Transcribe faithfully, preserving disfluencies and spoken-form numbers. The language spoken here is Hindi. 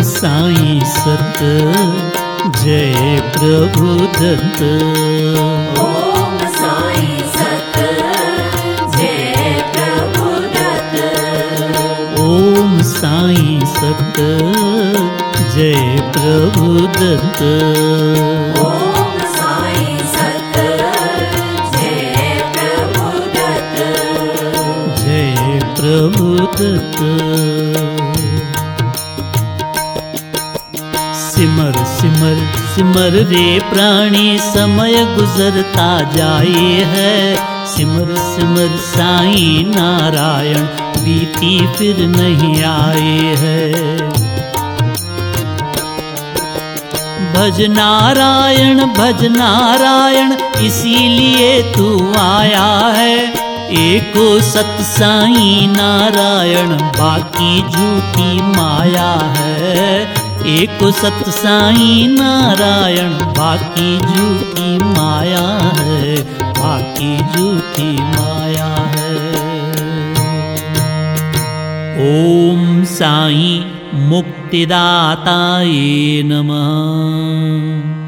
साईं सत जय प्रभु दत्त। ओम साईं सत जय प्रभु दत्त। ओम साईं सत जय प्रभु दत्त। ओम साईं सत जय प्रभु दत्त। जय प्रभु दत्त। सिमर सिमर सिमर रे प्राणी समय गुजरता जाए है। सिमर सिमर साईं नारायण बीती फिर नहीं आए है। भज नारायण भज नारायण इसीलिए तू आया है। एको सत साईं नारायण बाकी झूठी माया है। एको सत साईं नारायण बाकी झूठी माया है। बाकी झूठी माया है। ओम साईं मुक्तिदाताये नमः।